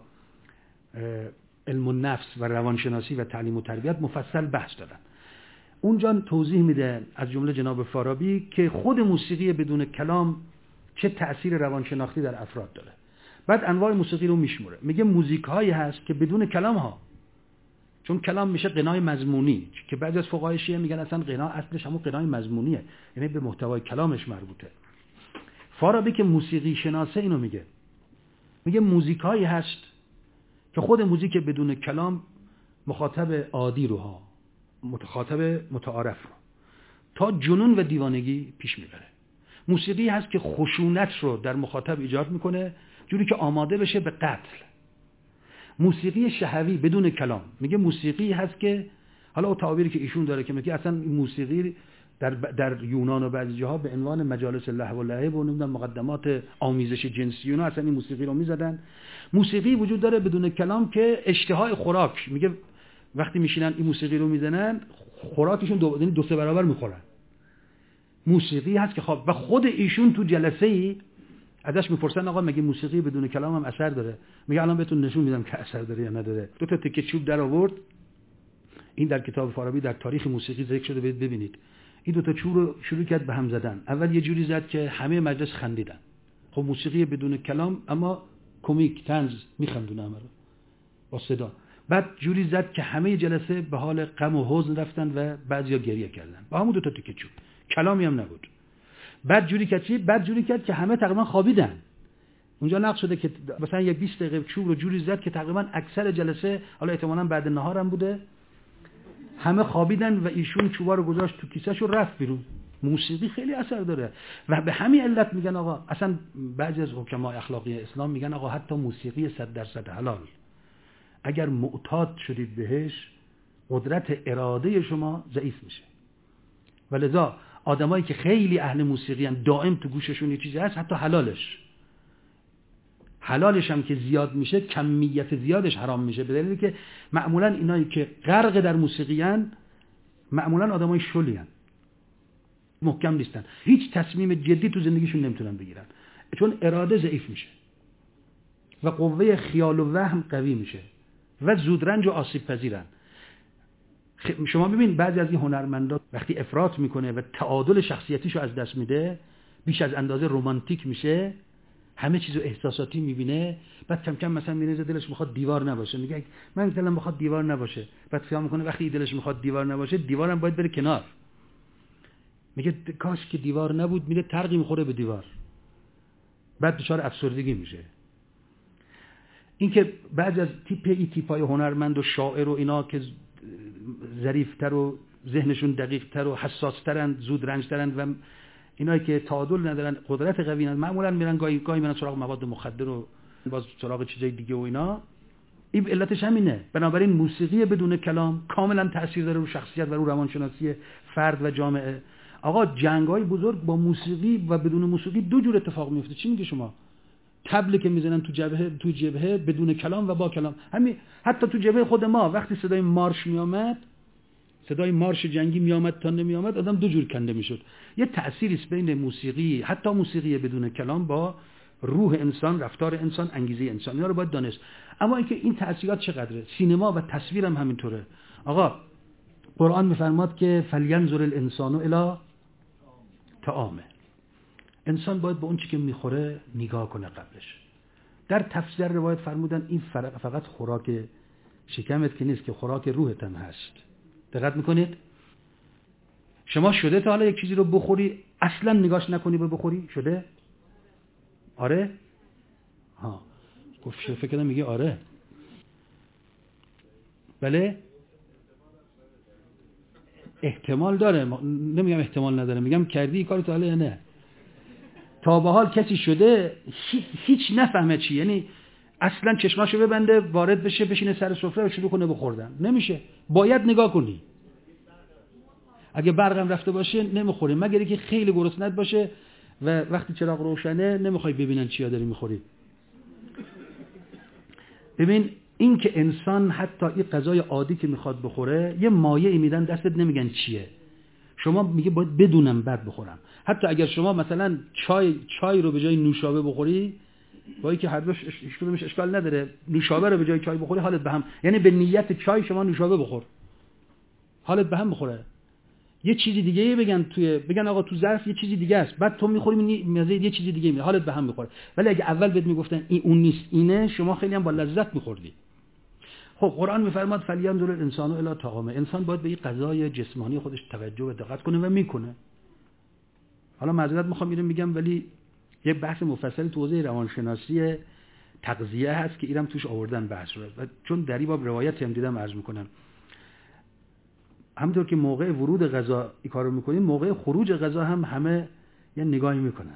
علم النفس و روانشناسی و تعلیم و تربیت مفصل بحث دارن. اونجا توضیح میده از جمله جناب فارابی که خود موسیقی بدون کلام چه تأثیر روانشناختی در افراد داره. بعد انواع موسیقی رو میشموره، میگه موزیک هایی هست که بدون کلام ها، چون کلام میشه غنای مضمونی، که بعضی از فقهای شیعه میگن اصلا غنا اصلش همون غنای مضمونیه، یعنی به محتوای کلامش مربوطه. فارابی که موسیقی شناسه اینو میگه، میگه موزیک هایی هست که خود موزیک بدون کلام مخاطب عادی رو ها، مخاطب متعارف رو تا جنون و دیوانگی پیش میبره. موسیقی هست که خشونت رو در مخاطب ایجاد میکنه جوری که آماده بشه به قتل. موسیقی شهوی بدون کلام، میگه موسیقی هست که حالا اون تعبیری که ایشون داره که میگه اصلا موسیقی در در یونان و بعضی جاها به عنوان مجالس لهو و لعب و نمیدونم مقدمات آمیزش جنسی اونا اصلا این موسیقی رو میزدن. موسیقی وجود داره بدون کلام که اشتهای خوراک، میگه وقتی میشینن این موسیقی رو میزنن خوراکشون دو دو سه برابر میخورن. موسیقی هست که خواب و خود ایشون تو جلسه ای ازش میپرسن آقا مگه موسیقی بدون کلام هم اثر داره؟ میگه الان بهتون نشون میدم که اثر داره یا نداره. دو تا تکه چوب در آورد، این در کتاب فارابی در تاریخ موسیقی ذکر شده، برید ببینید. این دو تا چوب رو شروع کرد به هم زدن. اول یه جوری زد که همه مجلس خندیدن. خب موسیقی بدون کلام اما کمیک طنز میخندونه همه رو با صدا. بعد جوری زد که همه جلسه به حال غم و حزن رفتن و بعضیا گریه کردن با همون دو تا تکه چوب، کلامی هم نبود. بعد جوری کرد چی؟ بعد جوری کرد که همه تقریبا خوابیدن. اونجا نقل شده که مثلا یک بیست دقیقه چوب رو جوری زد که تقریبا اکثر جلسه، حالا احتمالاً بعد نهار هم بوده، همه خوابیدن و ایشون چوبا رو گذاشت تو کیسه‌ش و رفت بیرون. موسیقی خیلی اثر داره و به همین علت میگن آقا، اصلا بعضی از حکمای اخلاقی اسلام میگن آقا حتی موسیقی صد درصد حلال، اگر معتاد شدید بهش قدرت اراده شما ضعیف میشه. ولذا آدمایی که خیلی اهل موسیقی ان، دائم تو گوششون یه چیزی هست، حتی حلالش حلالش هم که زیاد میشه کمیت زیادش حرام میشه، به دلیلی که معمولا اینایی که غرق در موسیقی ان معمولا آدمای شلی ان، محکم نیستن، هیچ تصمیم جدی تو زندگیشون نمیتونن بگیرن چون اراده ضعیف میشه و قوه خیال و وهم قوی میشه و زودرنج و آسیب پذیرن. شما ببین بعضی از این هنرمندا وقتی افراط میکنه و تعادل شخصیتیشو از دست میده، بیش از اندازه رمانتیک میشه، همه چیزو احساساتی میبینه، بعد کم کم مثلا میره دلش میخواد دیوار نباشه، میگه من دلم میخواد دیوار نباشه، بعد فهم میکنه وقتی دلش میخواد دیوار نباشه دیوارم باید بره کنار، میگه کاش که دیوار نبود، میره ترقی میخوره به دیوار، بعد دچار افسردگی میشه. این که بعضی از تیپ ای تیپای هنرمند و شاعر و اینا که ظریف‌تر و ذهنشون دقیق‌تر و حساس‌ترن، زود رنج‌ترن و اینایی که تعادل ندارن، قدرت قوی ندارن، معمولا میرن گاهی گاهی میرن سراغ مواد مخدر و باز سراغ چیزای دیگه و اینا. این علتش همینه. بنابراین موسیقی بدون کلام کاملا تأثیر داره رو شخصیت و رو روانشناسی فرد و جامعه. آقا جنگ‌های بزرگ با موسیقی و بدون موسیقی دو جور اتفاق میفته. چی میگه شما؟ طبلی که میزنن تو جبهه تو جبهه بدون کلام و با کلام. همین حتی تو جبهه خود ما وقتی صدای مارش میامد، صدای مارش جنگی میامد تا نمیامد، آدم دو جور کنده میشد. یه تأثیری است بین موسیقی، حتی موسیقی بدون کلام، با روح انسان، رفتار انسان، انگیزه انسان. اینا رو باید دانست. اما اینکه این تأثیرات چقدره، سینما و تصویر هم همینطوره. آقا قرآن میفرماد که فلینظر الانسان الی طعامه. انسان باید به اون چی که میخوره نگاه کنه قبلش. در تفسیر روایت فرمودن این فقط خوراک شکمت که نیست، که خوراک روحت هم هست. دقت میکنید؟ شما شده تا حالا یک چیزی رو بخوری اصلا نگاش نکنی به بخوری؟ شده؟ آره؟ ها گفت فکر کردم میگه آره. بله؟ احتمال داره، نمیگم احتمال نداره، میگم کردی این کارو تا حالا یا نه؟ تا به حال کسی شده هیچ نفهمه چی، یعنی اصلا چشماشو ببنده وارد بشه بشینه سر سفره و شروع کنه بخوردن؟ نمیشه، باید نگاه کنی. اگه برقم رفته باشه نمیخوری، مگر اینکه خیلی گرسنت باشه و وقتی چراغ روشنه نمیخوای ببینن چیا داری میخوری. ببین این که انسان حتی این غذای عادی که میخواد بخوره یه مایعی میدن دستت، نمیگن چیه، شما میگه باید بدونم بعد بخورم. حتی اگر شما مثلا چای چای رو به جای نوشابه بخوری، با اینکه هر دوش اشکالش اشکال نداره، نوشابه رو به جای چای بخوری حالت به هم، یعنی به نیت چای شما نوشابه بخور، حالت به هم بخوره. یه چیزی دیگه بگن توی بگن آقا تو ظرف یه چیزی دیگه است، بعد تو میخوری مزه یه چیزی دیگه میاد، حالت به هم میخوره. ولی اگه اول بهت میگفتن این اون نیست اینه، شما خیلی هم با لذت میخوردی. خب قرآن میفرماد فلینظر الانسان الی طعامه. انسان باید به این غذای جسمانی خودش توجه و دقت کنه و میکنه. حالا معذرت میخوام میرم میگم، ولی یه بحث مفصلی تو حوزه روانشناسی تغذیه هست که ایرم توش آوردن بحث رو، و چون در این باب روایتی هم دیدم عرض میکنم. همونطور که موقع ورود غذا این کارو میکنیم، موقع خروج غذا هم همه یه نگاهی میکنن.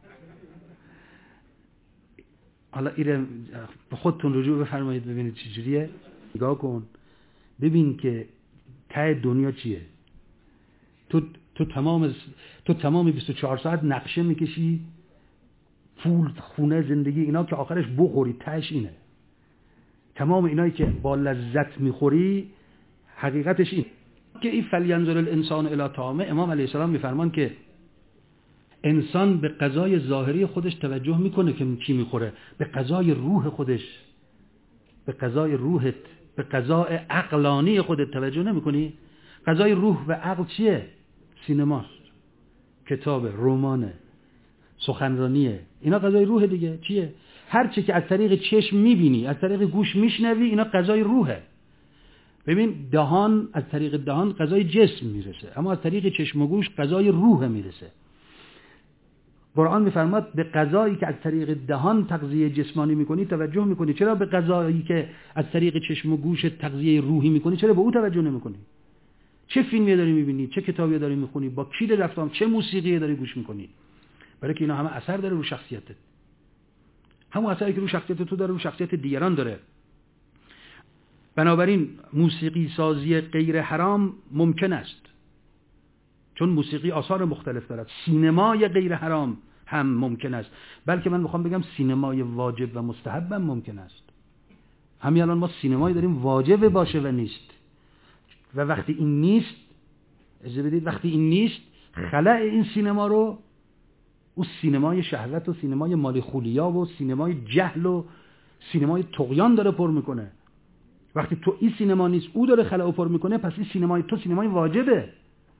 حالا ایره به خودتون رجوع بفرمایید ببینید چجوریه. نگاه کن ببین که ته دنیا چیه. تو تو تمام تو تمام بیست و چهار ساعت نقشه میکشی، پول، خونه، زندگی، اینا که آخرش بخوری تهش اینه. تمام اینایی که با لذت میخوری حقیقتش این که این فلینظر الانسان الی طعامه. امام علیه السلام میفرمان که انسان به غذای ظاهری خودش توجه میکنه که چی میخوره، به غذای روح خودش، به غذای روحت، به غذای عقلانی خودت توجه نمیکنی؟ غذای روح و عقل چیه؟ سینماست، کتاب، رمانه، سخنرانیه، اینا غذای روح دیگه. چیه؟ هر چی که از طریق چشم میبینی، از طریق گوش میشنوی، اینا غذای روحه. ببین دهان، از طریق دهان غذای جسم میرسه، اما از طریق چشم و گوش غذای روح میرسه. قرآن میفرماد به غذایی که از طریق دهان تغذیه جسمانی میکنی توجه میکنی، چرا به غذایی که از طریق چشم و گوش تغذیه روحی میکنی چرا به او توجه نمیکنی؟ چه فیلمی داری میبینی؟ چه کتابی داری میخونی؟ با کی رفتم؟ چه موسیقی داری گوش میکنی؟ برای که اینا همه اثر داره رو شخصیتت. همون اثری که رو شخصیت تو داره رو شخصیت دیگران داره. بنابراین موسیقی سازی غیر حرام ممکن است، چون موسیقی آثار مختلف دارد. سینمای غیر حرام هم ممکن است، بلکه من میخوام بگم سینمای واجب و مستحب هم ممکن است. همین الان ما سینمایی داریم واجب باشه و نیست، و وقتی این نیست، اجازه بدید، وقتی این نیست خلأ این سینما رو او سینمای شهوت و سینمای مالی خولیا و سینمای جهل و سینمای طغیان داره پر میکنه. وقتی تو این سینما نیست او داره خلأ پر میکنه، پس این سینمای تو سینمای واجبه.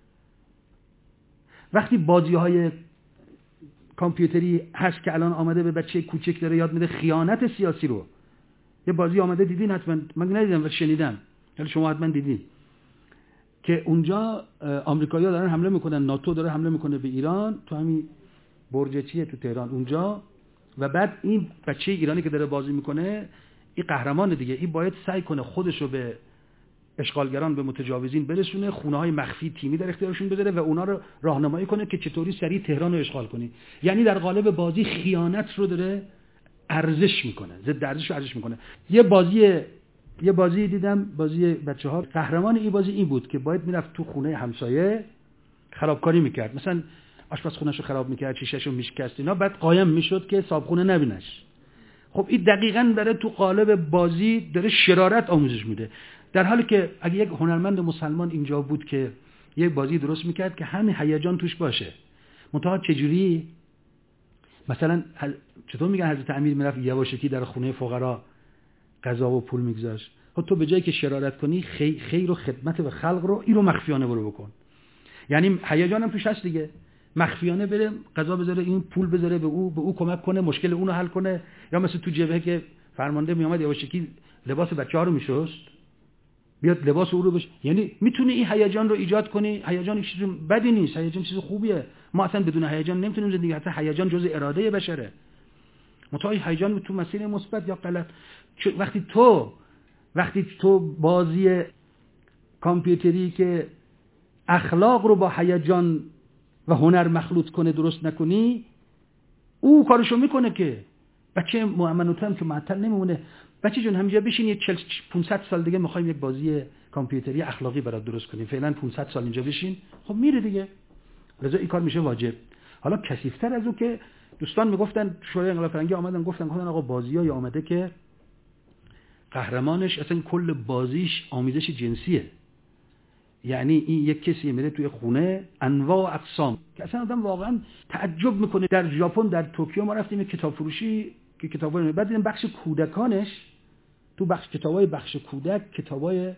وقتی بازی‌های کامپیوتری هست که الان آمده به بچه کوچک داره یاد میده خیانت سیاسی رو، یه بازی آمده دیدین حتما، من ندیدم و شنیدم، ولی شما حتما دیدین که اونجا آمریکایی‌ها دارن حمله میکنن، ناتو داره حمله میکنه به ایران، تو همین برج چیه تو تهران اونجا، و بعد این بچه ایرانی که داره بازی میکنه این قهرمان دیگه، این باید سعی کنه خودش رو به اشغالگران، به متجاوزین برسونه، خونه‌های مخفی تیمی در اختیارشون بذاره و اونا رو راهنمایی کنه که چطوری سریع تهران رو اشغال کنی. یعنی در قالب بازی خیانت رو داره ارزش میکنه، ضد ارزش رو ارزش میکنه. یه بازی یه بازی دیدم، بازی بچه‌ها، قهرمان این بازی این بود که باید میرفت تو خونه همسایه خرابکاری میکرد، مثلا آشپزخونه‌شو خراب میکرد، شیشه‌شو میشکست اینا، بعد قایم میشد که صاحبخونه نبینش. خب این دقیقاً داره تو قالب بازی داره شرارت آموزش میده، در حالی که اگه یک هنرمند مسلمان اینجا بود که یک بازی درست میکرد که همین هیجان توش باشه، منتها چجوری؟ مثلا چطور میگن حضرت امیر میرفت یواشکی در خونه فقرا غذا و پول میگذاشت. خب تو به جایی که شرارت کنی خیر, خیر و خدمت و خلق رو این رو مخفیانه برو بکن. یعنی هیجان هم توش هست دیگه، مخفیانه بره غذا بذاره، این پول بذاره به او، به او کمک کنه مشکل اون رو حل کنه. یا مثلا تو جبهه که فرمانده میامد یواشکی لباس بچه‌ها رو میشست، بیاد لباس او رو بش، یعنی میتونی این هیجان رو ایجاد کنی. هیجان چیز بدی نیست، هیجان چیز خوبیه، ما اصلا بدون هیجان نمیتونیم زندگی، حتی هیجان جزء اراده بشره. متأ هیجان تو مسیر مثبت یا غلط. وقتی تو وقتی تو بازی کامپیوتری که اخلاق رو با هیجان و هنر مخلوط کنه درست نکنی، او کارشو میکنه که بچه مؤمن هم که معطل نمیمونه. بچه جون همینجا بشین، یه چهل پانصد سال دیگه میخوایم یک بازی کامپیوتری اخلاقی برات درست کنیم، فعلا پانصد سال اینجا بشین، خب میره دیگه. لذا این کار میشه واجب. حالا کثیف‌تر از اون که دوستان میگفتن شورای انقلاب فرنگی آمدن گفتن گفتن آقا بازیای آمده که قهرمانش اصلا کل بازیش آمیزش جنسیه. یعنی این یک کسی میره توی خونه انواع اقسام که اصلا آدم واقعا تعجب میکنه. در ژاپن، در توکیو ما رفتیم یک کتاب فروشی که کتابای، بعد دیدم بخش کودکانش، تو بخش کتابای بخش کودک کتابای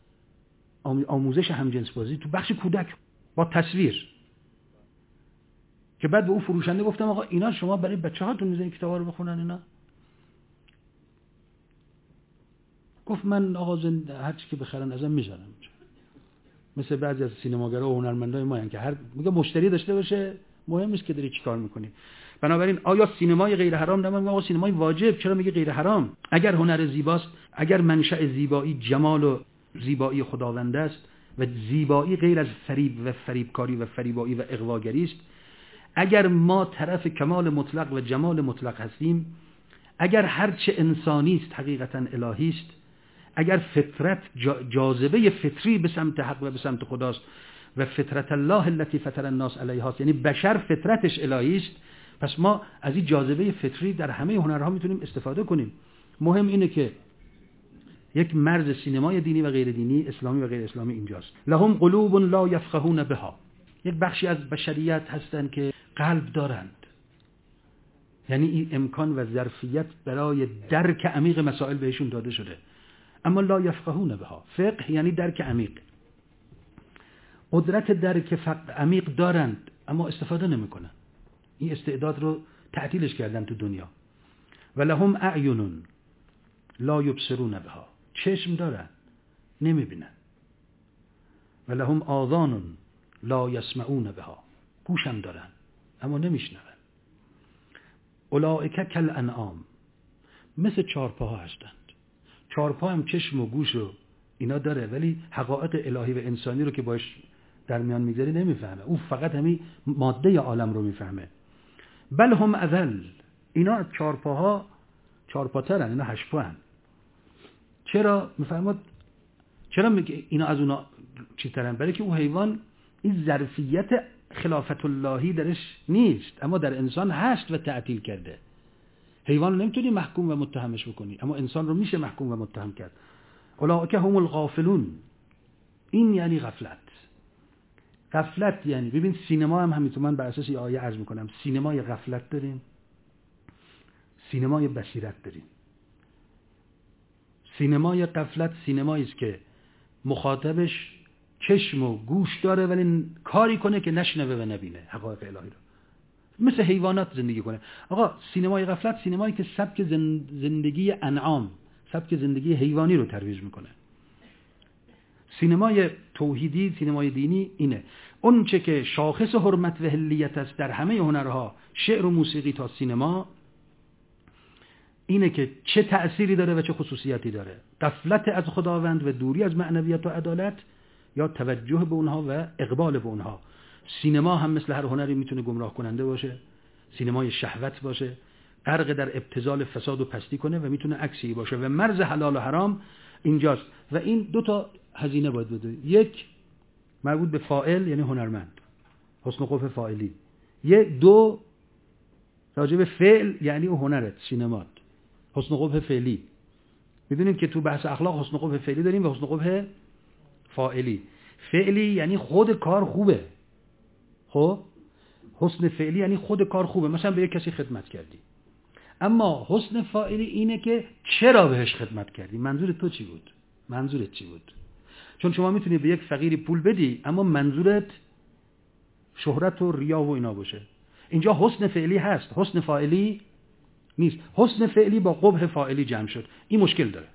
آموزش همجنس بازی تو بخش کودک با تصویر، که بعد به اون فروشنده گفتم آقا اینا شما برای بچه‌هاتون میذارین کتابا رو بخونن اینا؟ گفت من آقا زند هر چی که بخرن ازم میذارم. مثل بعضی از سینماگرا و هنرمندای ما هستن که هر میگه مشتری داشته باشه، مهم نیست که داری چیکار میکنی. بنابراین آیا سینمای غیر حرام؟ نمیگم آقا سینمای واجب، چرا میگه غیر حرام؟ اگر هنر زیباست، اگر منشأ زیبایی جمال و زیبایی خداوند است و زیبایی غیر از فریب و فریبکاری و فریبایی و اغواگری است، اگر ما طرف کمال مطلق و جمال مطلق هستیم، اگر هر چه انسانی است حقیقتا الهی است، اگر فطرت جاذبه فطری به سمت حق و به سمت خداست و فطرت الله التي فطر الناس علیها، یعنی بشر فطرتش الهی است. پس ما از این جاذبه فطری در همه هنرها میتونیم استفاده کنیم. مهم اینه که یک مرز سینمای دینی و غیر دینی، اسلامی و غیر اسلامی اینجاست. لهم قلوب لا یفقهون بها، یک بخشی از بشریت هستند که قلب دارند، یعنی این امکان و ظرفیت برای درک عمیق مسائل بهشون داده شده، اما لا یفقهون بها. فقه یعنی درک عمیق، قدرت درک عمیق دارند اما استفاده نمیکنن. این استعداد رو تعطیلش کردن تو دنیا. و لهم اعین لا یبصرون بها، چشم دارن نمیبینن. و لهم آذان لا یسمعون بها، گوشم دارن اما نمیشنون. اولئک کالانعام، مثل چارپاها هستند. چارپا هم چشم و گوش و اینا داره، ولی حقایق الهی و انسانی رو که باش در میان میگذاری نمیفهمه. او فقط همین ماده عالم رو میفهمه. بل هم اذل، اینا چارپاها چارپاترن، اینا هشتپاهن. چرا میفهمد؟ چرا میگه اینا از اونا چیترن؟ برای که اون حیوان این ظرفیت خلافت اللهی درش نیست، اما در انسان هست و تعطیل کرده. حیوان رو نمیتونی محکوم و متهمش بکنی، اما انسان رو میشه محکوم و متهم کرد. اولئک هم الغافلون، این یعنی غفلت. غفلت یعنی، ببین سینما هم همینطور، من بر اساس آیه عرض میکنم، سینمای غفلت داریم، سینمای بصیرت داریم. سینمای غفلت سینمایی است که مخاطبش چشم و گوش داره ولی کاری کنه که نشنوه و نبینه حقایق الهی رو، مثل حیوانات زندگی کنه. آقا سینمای غفلت سینمایی که سبک زندگی انعام، سبک زندگی حیوانی رو ترویج میکنه. سینمای توحیدی، سینمای دینی اینه. اون چه که شاخص حرمت و حلیت است در همه هنرها، شعر و موسیقی تا سینما، اینه که چه تأثیری داره و چه خصوصیتی داره. غفلت از خداوند و دوری از معنویت و عدالت، یا توجه به اونها و اقبال به اونها. سینما هم مثل هر هنری میتونه گمراه کننده باشه، سینمای شهوت باشه، غرق در ابتذال فساد و پستی کنه و میتونه عکسی باشه. و مرز حلال و حرام اینجاست. و این دو تا هزینه باید بده. یک مربوط به فاعل یعنی هنرمند، حسن و قبح فاعلی. یک دو راجع به فعل یعنی اون هنرت، سینمات، حسن و قبح فعلی. میدونیم که تو بحث اخلاق حسن و قبح فعلی داریم و حسن و قبح فاعلی. فعلی یعنی خود کار خوبه، خب حسن فعلی یعنی خود کار خوبه، مثلا به یک کسی خدمت کردی. اما حسن فاعلی اینه که چرا بهش خدمت کردی، منظور تو چی بود، منظورت چی بود. چون شما میتونی به یک فقیری پول بدی اما منظورت شهرت و ریا و اینا باشه. اینجا حسن فعلی هست، حسن فاعلی نیست. حسن فعلی با قبح فاعلی جمع شد، این مشکل داره.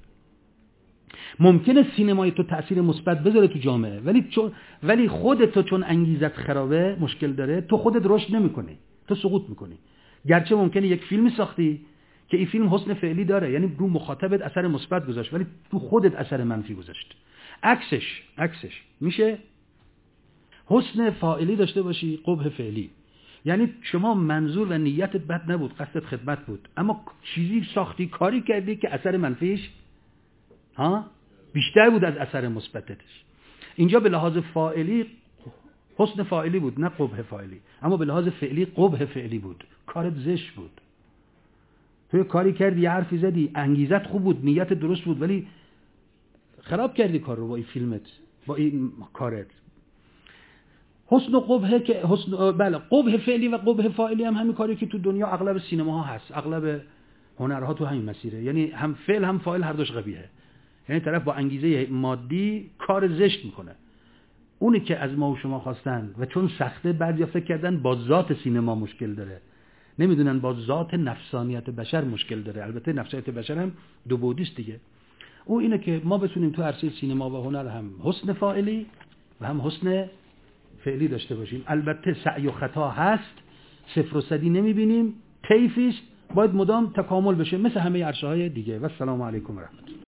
ممکنه سینمای تو تأثیر مثبت بذاره تو جامعه، ولی چون ولی خودت تو چون انگیزت خرابه، مشکل داره، تو خودت رشد نمی‌کنی، تو سقوط می‌کنی. گرچه ممکنه یک فیلمی ساختی که این فیلم حسن فعلی داره، یعنی رو مخاطبت اثر مثبت گذاشت، ولی تو خودت اثر منفی گذاشت. عکسش عکسش میشه حسن فاعلی داشته باشی، قبح فعلی. یعنی شما منظور و نیتت بد نبود، قصدت خدمت بود، اما چیزی ساختی، کاری کردی که اثر منفیش ها بیشتر بود از اثر مثبتش. اینجا به لحاظ فاعلی حسن فاعلی بود، نه قبح فاعلی، اما به لحاظ فعلی قبح فعلی بود. کارت زشت بود، تو کاری کردی، حرفی زدی، انگیزت خوب بود، نیت درست بود، ولی خراب کردی کار رو با این فیلمت، با این کارت. حسن و قبح که حسن بله قبح فعلی و قبح فاعلی هم همین کاری که تو دنیا اغلب سینماها هست، اغلب هنرها تو همین مسیره. یعنی هم فعل هم فاعل هر دوش قبیحه. یعنی طرف با انگیزه مادی کار زشت میکنه. اونی که از ما و شما خواستن و چون سخته بعضیا فکر کردن با ذات سینما مشکل داره، نمیدونن با ذات نفسانیت بشر مشکل داره. البته نفسانیت بشر هم دو بعدی است دیگه. او اینه که ما بتونیم تو عرصه سینما و هنر هم حسن فاعلی و هم حسن فعلی داشته باشیم. البته سعی و خطا هست، صفر و صدی نمیبینیم، طیفی است، باید مدام تکامل بشه مثل همه عرصه‌های دیگه. و السلام علیکم و رحمت الله.